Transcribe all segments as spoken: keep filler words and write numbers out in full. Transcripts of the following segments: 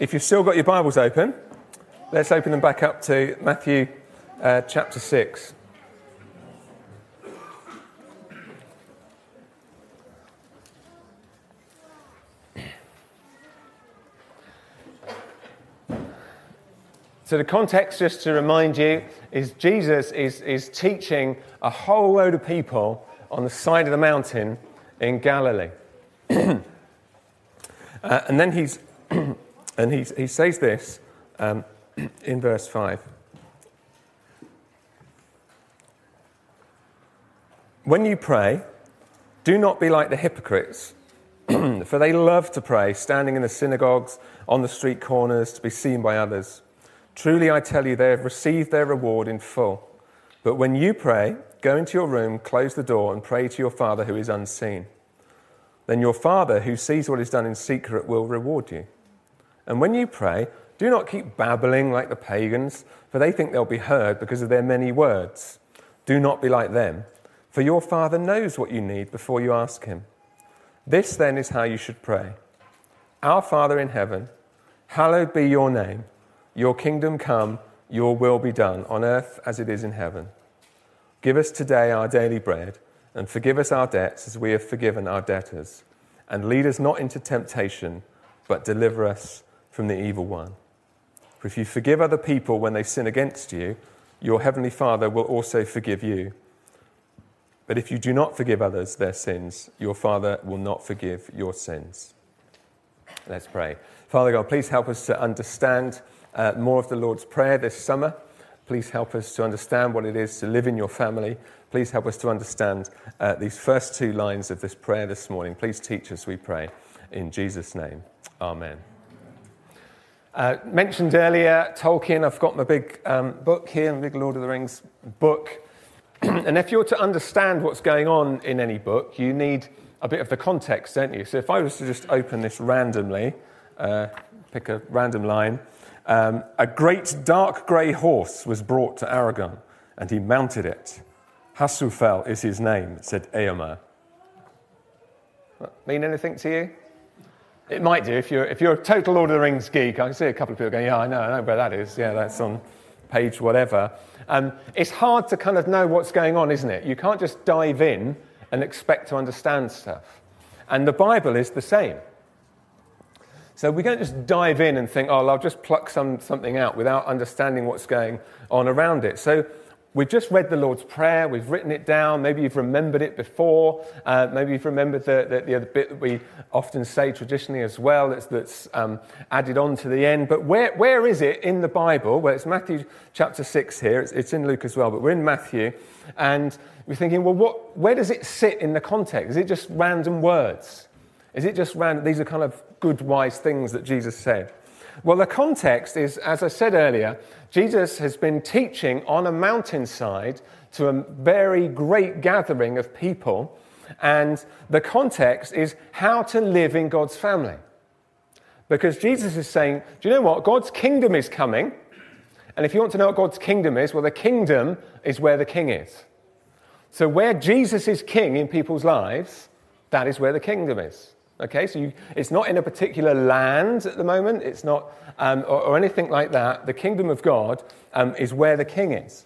if you've still got your Bibles open, let's open them back up to Matthew uh, chapter six. So the context, just to remind you, is Jesus is, is teaching a whole load of people on the side of the mountain in Galilee. uh, and then he's and he's, he says this um, in verse five. When you pray, do not be like the hypocrites, for they love to pray, standing in the synagogues, on the street corners, to be seen by others. Truly, I tell you, they have received their reward in full. But when you pray, go into your room, close the door, and pray to your Father who is unseen. Then your Father, who sees what is done in secret, will reward you. And when you pray, do not keep babbling like the pagans, for they think they'll be heard because of their many words. Do not be like them, for your Father knows what you need before you ask him. This, then, is how you should pray. Our Father in heaven, hallowed be your name. Your kingdom come, your will be done, on earth as it is in heaven. Give us today our daily bread, and forgive us our debts as we have forgiven our debtors. And lead us not into temptation, but deliver us from the evil one. For if you forgive other people when they sin against you, your heavenly Father will also forgive you. But if you do not forgive others their sins, your Father will not forgive your sins. Let's pray. Father God, please help us to understand Uh, more of the Lord's Prayer this summer. Please help us to understand what it is to live in your family. Please help us to understand uh, these first two lines of this prayer this morning. Please teach us, we pray, in Jesus' name. Amen. Uh, mentioned earlier, Tolkien. I've got my big um, book here, my big Lord of the Rings book. And if you're to understand what's going on in any book, you need a bit of the context, don't you? So if I was to just open this randomly, uh, pick a random line, Um, a great dark grey horse was brought to Aragorn, and he mounted it. Hasufel is his name, said Eomer. Mean anything to you? It might do if you're if you're a total Lord of the Rings geek. I can see a couple of people going, yeah, I know, I know where that is. Yeah, that's on page whatever. Um, it's hard to kind of know what's going on, isn't it? You can't just dive in and expect to understand stuff. And the Bible is the same. So we don't just dive in and think, oh, I'll just pluck some something out without understanding what's going on around it. So we've just read the Lord's Prayer, we've written it down, maybe you've remembered it before, uh, maybe you've remembered the, the, the other bit that we often say traditionally as well, that's, that's um, added on to the end. But where where is it in the Bible? Well, it's Matthew chapter six here, it's, it's in Luke as well, but we're in Matthew, and we're thinking, well, what? where does it sit in the context? Is it just random words? Is it just random? These are kind of good, wise things that Jesus said. Well, the context is, as I said earlier, Jesus has been teaching on a mountainside to a very great gathering of people, and the context is how to live in God's family. Because Jesus is saying, do you know what? God's kingdom is coming, and if you want to know what God's kingdom is, well, the kingdom is where the king is. So where Jesus is king in people's lives, that is where the kingdom is. Okay, so you, it's not in a particular land at the moment, it's not, um, or, or anything like that. The kingdom of God um, is where the king is.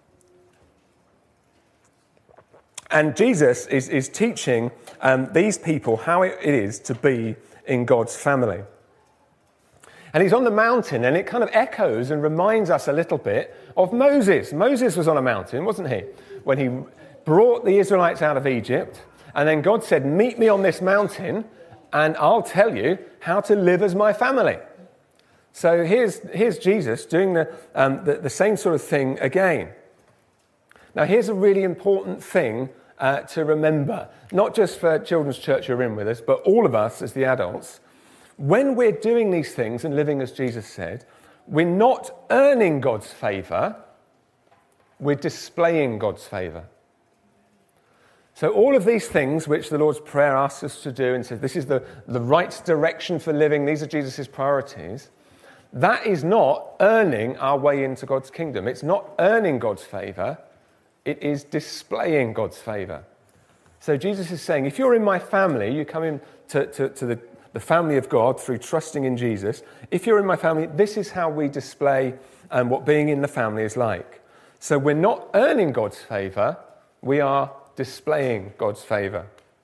And Jesus is, is teaching um, these people how it is to be in God's family. And he's on the mountain, and it kind of echoes and reminds us a little bit of Moses. Moses was on a mountain, wasn't he? When he brought the Israelites out of Egypt, and then God said, meet me on this mountain, and I'll tell you how to live as my family. So here's, here's Jesus doing the, um, the, the same sort of thing again. Now, here's a really important thing uh, to remember, not just for Children's Church who are in with us, but all of us as the adults. When we're doing these things and living as Jesus said, we're not earning God's favour, we're displaying God's favour. So all of these things which the Lord's Prayer asks us to do and says this is the, the right direction for living, these are Jesus' priorities, that is not earning our way into God's kingdom. It's not earning God's favour, it is displaying God's favour. So Jesus is saying, if you're in my family, you come in to, to, to the, the family of God through trusting in Jesus. If you're in my family, this is how we display um, what being in the family is like. So we're not earning God's favour, we are displaying God's favour.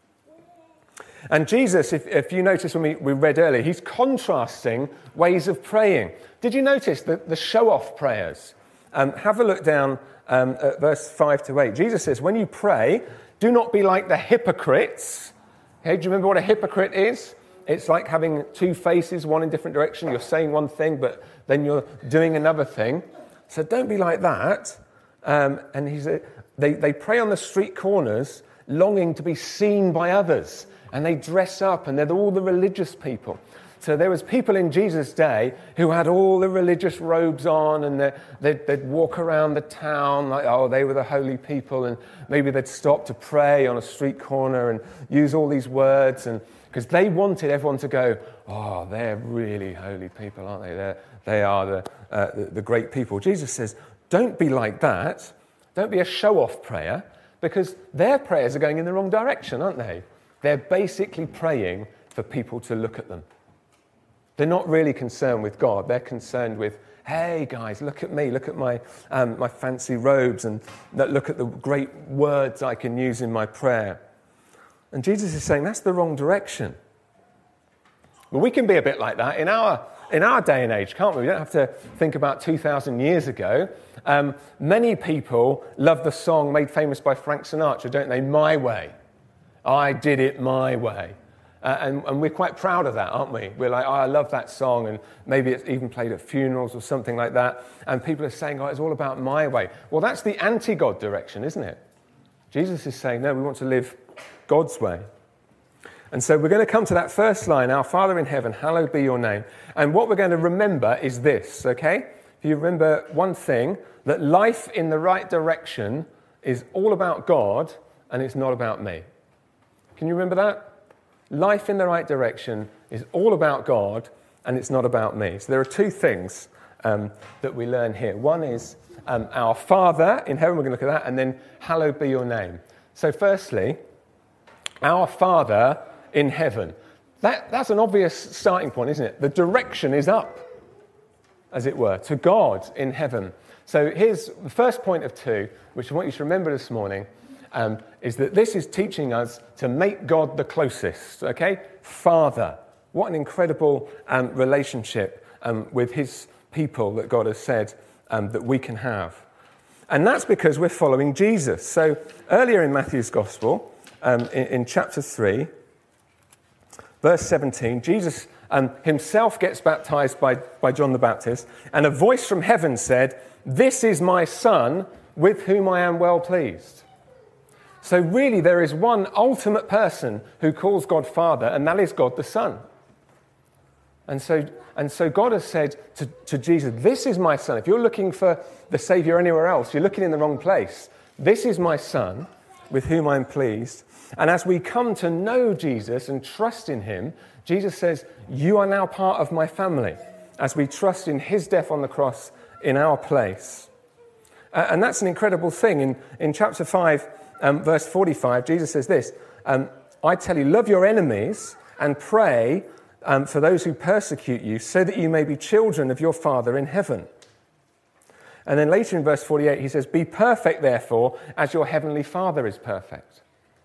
And Jesus, if, if you notice when we, we read earlier, he's contrasting ways of praying. Did you notice the, the show-off prayers? Um, have a look down um, at verse five to eight. Jesus says, when you pray, do not be like the hypocrites. Okay, do you remember what a hypocrite is? It's like having two faces, one in different direction. You're saying one thing, but then you're doing another thing. So don't be like that. Um, and he's a, they, they pray on the street corners, longing to be seen by others. And they dress up, and they're all the religious people. So there was people in Jesus' day who had all the religious robes on, and they'd, they'd walk around the town like, oh, they were the holy people, and maybe they'd stop to pray on a street corner and use all these words, and because they wanted everyone to go, oh, they're really holy people, aren't they? They're, they are the, uh, the, the great people. Jesus says, don't be like that. Don't be a show-off prayer, because their prayers are going in the wrong direction, aren't they? They're basically praying for people to look at them. They're not really concerned with God. They're concerned with, hey, guys, look at me. Look at my um, my fancy robes, and look at the great words I can use in my prayer. And Jesus is saying that's the wrong direction. Well, we can be a bit like that in our in our day and age, can't we? We don't have to think about two thousand years ago. Um, many people love the song made famous by Frank Sinatra, don't they? My Way. I did it my way. Uh, and, and we're quite proud of that, aren't we? We're like, oh, I love that song, and maybe it's even played at funerals or something like that, and people are saying, oh, it's all about my way. Well, that's the anti-God direction, isn't it? Jesus is saying, no, we want to live God's way. And so we're going to come to that first line, our Father in heaven, hallowed be your name. And what we're going to remember is this, okay? If you remember one thing, that life in the right direction is all about God, and it's not about me. Can you remember that? Life in the right direction is all about God, and it's not about me. So there are two things um, that we learn here. One is um, our Father in heaven, we're going to look at that, and then hallowed be your name. So firstly, our Father in heaven. That, that's an obvious starting point, isn't it? The direction is up, as it were, to God in heaven. So here's the first point of two, which I want you to remember this morning. Um, is that this is teaching us to make God the closest, okay? Father. What an incredible um, relationship um, with his people that God has said um, that we can have. And that's because we're following Jesus. So earlier in Matthew's Gospel, um, in, in chapter three, verse seventeen, Jesus um, himself gets baptized by, by John the Baptist, and a voice from heaven said, "This is my Son, with whom I am well pleased." So really there is one ultimate person who calls God Father, and that is God the Son. And so, and so God has said to, to Jesus, this is my Son. If you're looking for the Saviour anywhere else, you're looking in the wrong place. This is my Son, with whom I'm pleased. And as we come to know Jesus and trust in him, Jesus says, you are now part of my family, as we trust in his death on the cross in our place. Uh, and that's an incredible thing. In, in chapter five, Um, verse forty-five, Jesus says this, um, I tell you, love your enemies and pray um, for those who persecute you, so that you may be children of your Father in heaven. And then later in verse forty-eight, he says, be perfect, therefore, as your heavenly Father is perfect.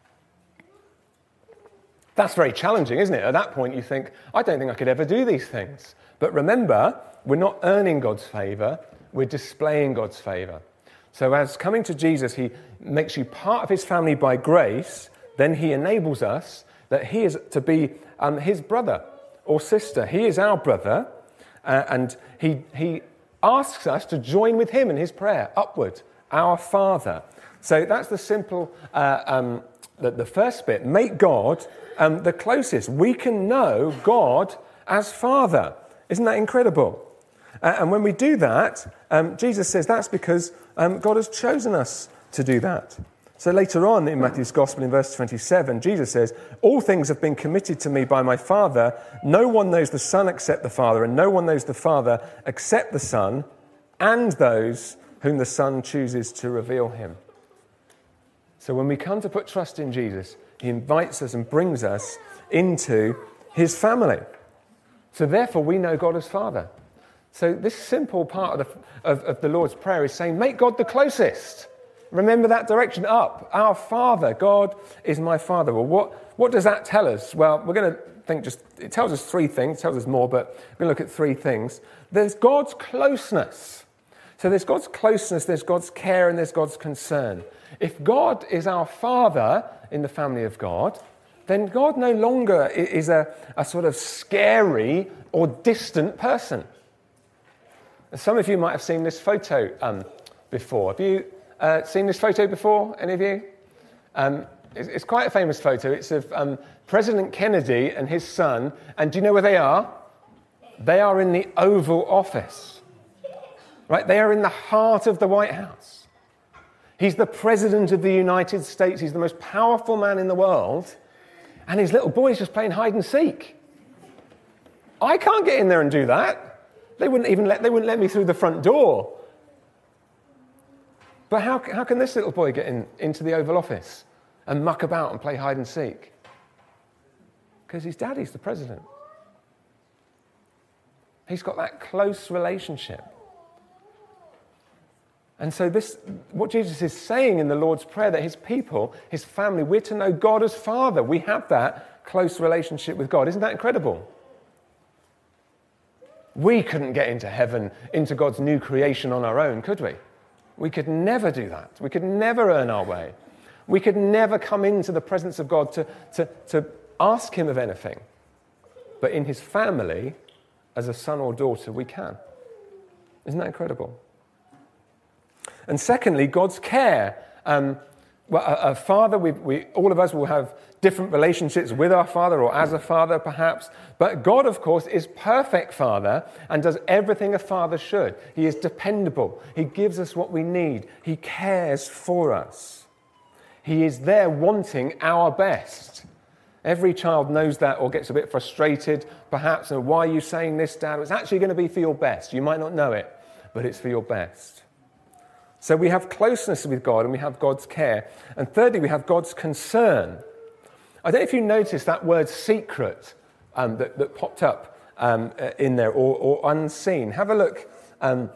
That's very challenging, isn't it? At that point, you think, I don't think I could ever do these things. But remember, we're not earning God's favour, we're displaying God's favour. So as coming to Jesus, he makes you part of his family by grace, then he enables us that he is to be um, his brother or sister. He is our brother, uh, and he, he asks us to join with him in his prayer, upward, our Father. So that's the simple, uh, um, the, the first bit, make God um, the closest. We can know God as Father. Isn't that incredible? Uh, and when we do that, um, Jesus says that's because um, God has chosen us to do that. So later on in Matthew's Gospel, in verse twenty-seven, Jesus says, all things have been committed to me by my Father. No one knows the Son except the Father, and no one knows the Father except the Son, and those whom the Son chooses to reveal him. So when we come to put trust in Jesus, he invites us and brings us into his family. So therefore, we know God as Father. So this simple part of the, of, of the Lord's Prayer is saying, make God the closest. Remember that direction up. Our Father, God is my Father. Well, what, what does that tell us? Well, we're going to think just, it tells us three things, it tells us more, but we're going to look at three things. There's God's closeness. So there's God's closeness, there's God's care, and there's God's concern. If God is our Father in the family of God, then God no longer is a, a sort of scary or distant person. Some of you might have seen this photo um, before. Have you uh, seen this photo before, any of you? Um, it's, it's quite a famous photo. It's of um, President Kennedy and his son. And do you know where they are? They are in the Oval Office. Right? They are in the heart of the White House. He's the President of the United States. He's the most powerful man in the world. And his little boy's just playing hide and seek. I can't get in there and do that. They wouldn't even let, they wouldn't let me through the front door. But how, how can this little boy get in, into the Oval Office and muck about and play hide and seek? Because his daddy's the president. He's got that close relationship. And so this, what Jesus is saying in the Lord's Prayer, that his people, his family, we're to know God as Father. We have that close relationship with God. Isn't that incredible? We couldn't get into heaven, into God's new creation on our own, could we? We could never do that. We could never earn our way. We could never come into the presence of God to, to, to ask him of anything. But in his family, as a son or daughter, we can. Isn't that incredible? And secondly, God's care. Um, well, a, a father, we, we, all of us will have different relationships with our father or as a father, perhaps. But God, of course, is perfect Father and does everything a father should. He is dependable. He gives us what we need. He cares for us. He is there wanting our best. Every child knows that or gets a bit frustrated, perhaps. And why are you saying this, Dad? It's actually going to be for your best. You might not know it, but it's for your best. So we have closeness with God and we have God's care. And thirdly, we have God's concern. I don't know if you noticed that word secret um, that, that popped up um, in there, or, or unseen. Have a look um,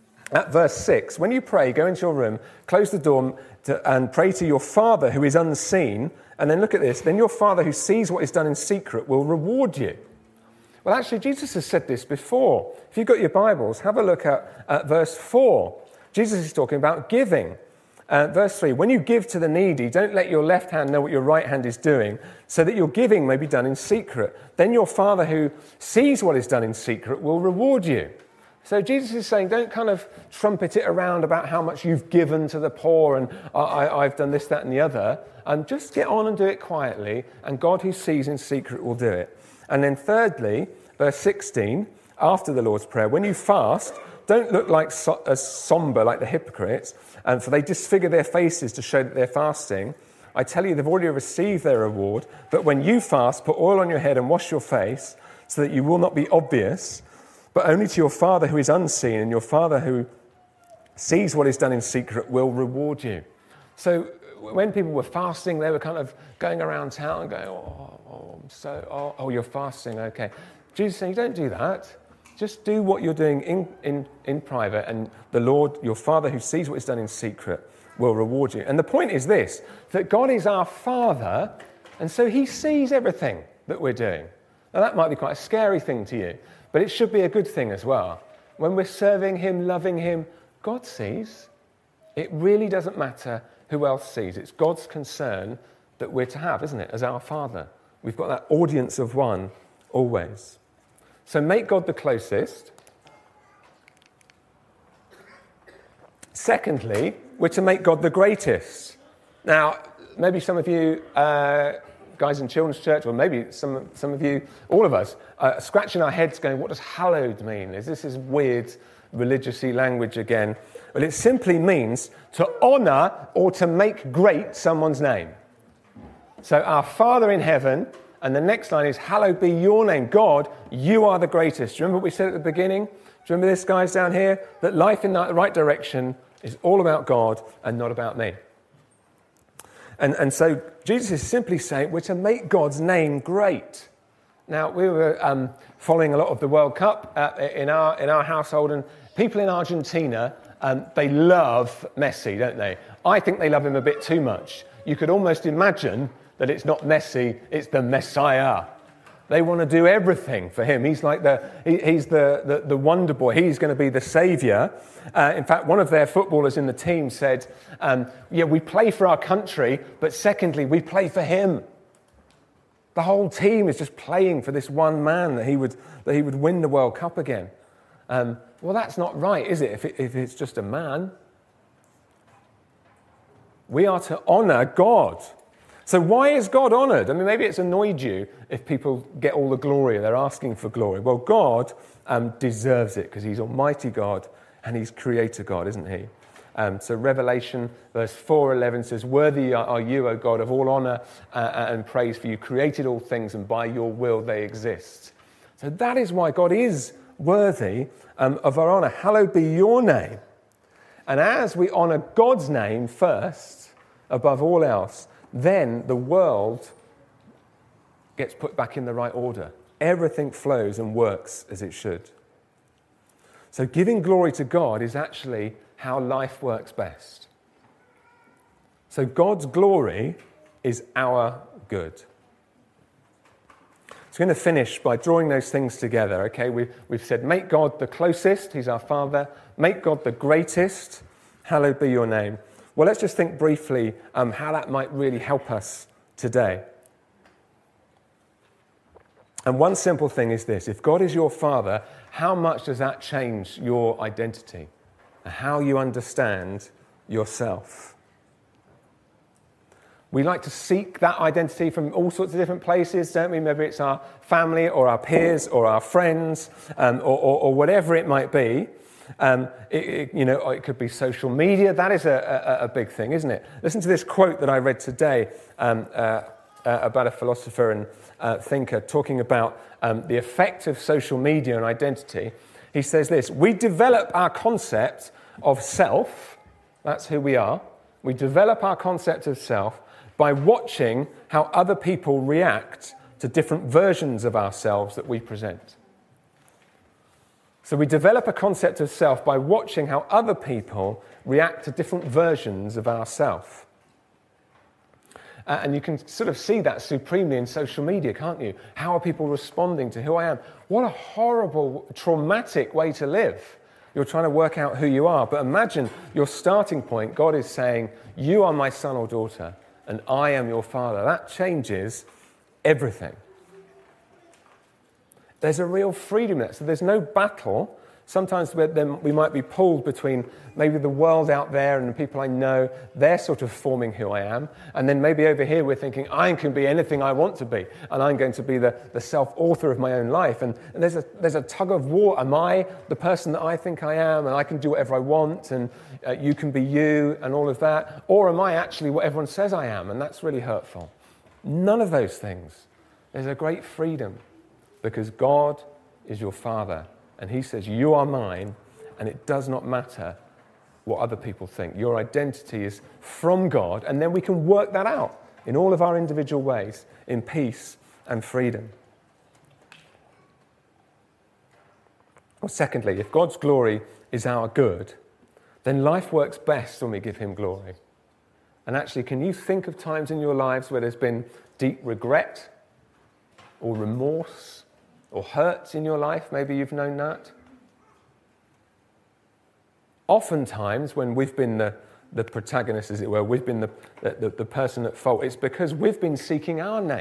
at verse six. When you pray, go into your room, close the door to, and pray to your Father who is unseen. And then look at this. Then your Father who sees what is done in secret will reward you. Well, actually, Jesus has said this before. If you've got your Bibles, have a look at, at verse four. Jesus is talking about giving. Uh, verse three, when you give to the needy, don't let your left hand know what your right hand is doing, so that your giving may be done in secret. Then your Father who sees what is done in secret will reward you. So Jesus is saying, don't kind of trumpet it around about how much you've given to the poor and I, I, I've done this, that, and the other. And um, just get on and do it quietly, and God who sees in secret will do it. And then thirdly, verse sixteen, after the Lord's Prayer, when you fast, don't look like so, as somber like the hypocrites, and for they disfigure their faces to show that they're fasting. I tell you, they've already received their reward. But when you fast, put oil on your head and wash your face, so that you will not be obvious, but only to your Father who is unseen, and your Father who sees what is done in secret will reward you. So when people were fasting, they were kind of going around town and going, oh, oh, I'm so, oh, oh, you're fasting, okay. Jesus is saying, don't do that. Just do what you're doing in, in, in private, and the Lord, your Father who sees what is done in secret, will reward you. And the point is this, that God is our Father, and so he sees everything that we're doing. Now that might be quite a scary thing to you, but it should be a good thing as well. When we're serving him, loving him, God sees. It really doesn't matter who else sees. It's God's concern that we're to have, isn't it, as our Father. We've got that audience of one always. So make God the closest. Secondly, we're to make God the greatest. Now, maybe some of you uh, guys in children's church, or maybe some, some of you, all of us, uh, scratching our heads going, what does hallowed mean? Is this is weird religious-y language again? Well, it simply means to honour or to make great someone's name. So our Father in heaven, and the next line is, hallowed be your name. God, you are the greatest. Do you remember what we said at the beginning? Do you remember this, guys, down here? That life in the right direction is all about God and not about me. And, and so Jesus is simply saying we're to make God's name great. Now, we were um, following a lot of the World Cup uh, in our in our household, and people in Argentina, um, they love Messi, don't they? I think they love him a bit too much. You could almost imagine that it's not Messi, it's the Messiah. They want to do everything for him. He's like the he, he's the, the the wonder boy. He's going to be the saviour. Uh, in fact, one of their footballers in the team said, um, "Yeah, we play for our country, but secondly, we play for him." The whole team is just playing for this one man that he would that he would win the World Cup again. Um, well, that's not right, is it? If, it? if it's just a man, we are to honour God. So why is God honoured? I mean, maybe it's annoyed you if people get all the glory, they're asking for glory. Well, God um, deserves it because he's Almighty God and he's Creator God, isn't he? Um, so Revelation verse four eleven says, "Worthy are you, O God, of all honour uh, and praise, for you created all things and by your will they exist." So that is why God is worthy um, of our honour. Hallowed be your name. And as we honour God's name first, above all else, then the world gets put back in the right order. Everything flows and works as it should. So giving glory to God is actually how life works best. So God's glory is our good. So I'm going to finish by drawing those things together, okay? We've, we've said, make God the closest, he's our Father. Make God the greatest, hallowed be your name. Well, let's just think briefly um, how that might really help us today. And one simple thing is this: if God is your Father, how much does that change your identity? How you understand yourself. We like to seek that identity from all sorts of different places, don't we? Maybe it's our family or our peers or our friends um, or, or, or whatever it might be. Um, it, it, you know, it could be social media. That is a, a, a big thing, isn't it? Listen to this quote that I read today um, uh, uh, about a philosopher and uh, thinker talking about um, the effect of social media on identity. He says this: "We develop our concept of self," that's who we are, we develop our concept of self by watching how other people react to different versions of ourselves that we present. So we develop a concept of self by watching how other people react to different versions of ourself. Uh, and you can sort of see that supremely in social media, can't you? How are people responding to who I am? What a horrible, traumatic way to live. You're trying to work out who you are. But imagine your starting point. God is saying, you are my son or daughter, and I am your father. That changes everything. There's a real freedom there. So there's no battle. Sometimes we might be pulled between maybe the world out there and the people I know. They're sort of forming who I am. And then maybe over here we're thinking, I can be anything I want to be. And I'm going to be the, the self-author of my own life. And, and there's, a, there's a tug of war. Am I the person that I think I am? And I can do whatever I want. And uh, you can be you and all of that. Or am I actually what everyone says I am? And that's really hurtful. None of those things. There's a great freedom because God is your Father. And he says, you are mine, and it does not matter what other people think. Your identity is from God, and then we can work that out in all of our individual ways, in peace and freedom. Well, secondly, if God's glory is our good, then life works best when we give him glory. And actually, can you think of times in your lives where there's been deep regret or remorse or hurts in your life? Maybe you've known that. Oftentimes, when we've been the, the protagonist, as it were, we've been the, the, the person at fault, it's because we've been seeking our name.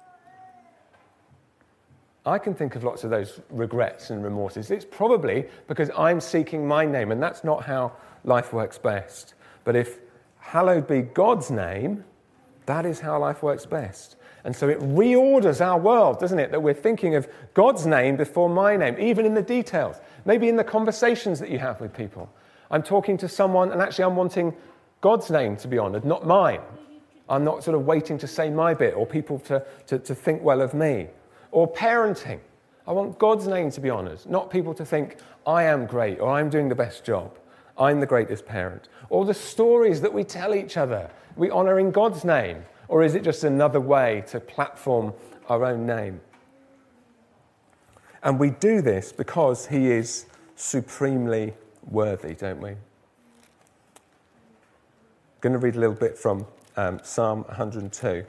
I can think of lots of those regrets and remorses. It's probably because I'm seeking my name, and that's not how life works best. But if hallowed be God's name, that is how life works best. And so it reorders our world, doesn't it? That we're thinking of God's name before my name, even in the details. Maybe in the conversations that you have with people. I'm talking to someone, and actually I'm wanting God's name to be honoured, not mine. I'm not sort of waiting to say my bit or people to, to, to think well of me. Or parenting. I want God's name to be honoured, not people to think I am great or I'm doing the best job. I'm the greatest parent. Or the stories that we tell each other. We honour in God's name. Or is it just another way to platform our own name? And we do this because he is supremely worthy, don't we? I'm going to read a little bit from um, Psalm one hundred two.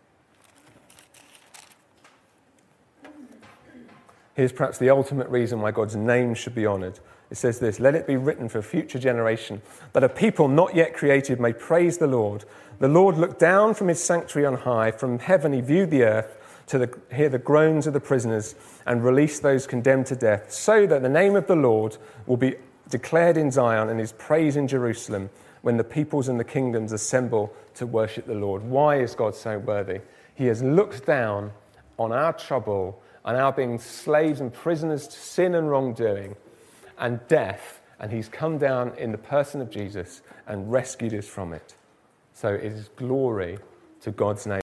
Here's perhaps the ultimate reason why God's name should be honoured. It says this: "Let it be written for a future generation, that a people not yet created may praise the Lord. The Lord looked down from his sanctuary on high. From heaven he viewed the earth to the, hear the groans of the prisoners and release those condemned to death, so that the name of the Lord will be declared in Zion and his praise in Jerusalem when the peoples and the kingdoms assemble to worship the Lord." Why is God so worthy? He has looked down on our trouble and our being slaves and prisoners to sin and wrongdoing and death, and he's come down in the person of Jesus and rescued us from it. So it is glory to God's name.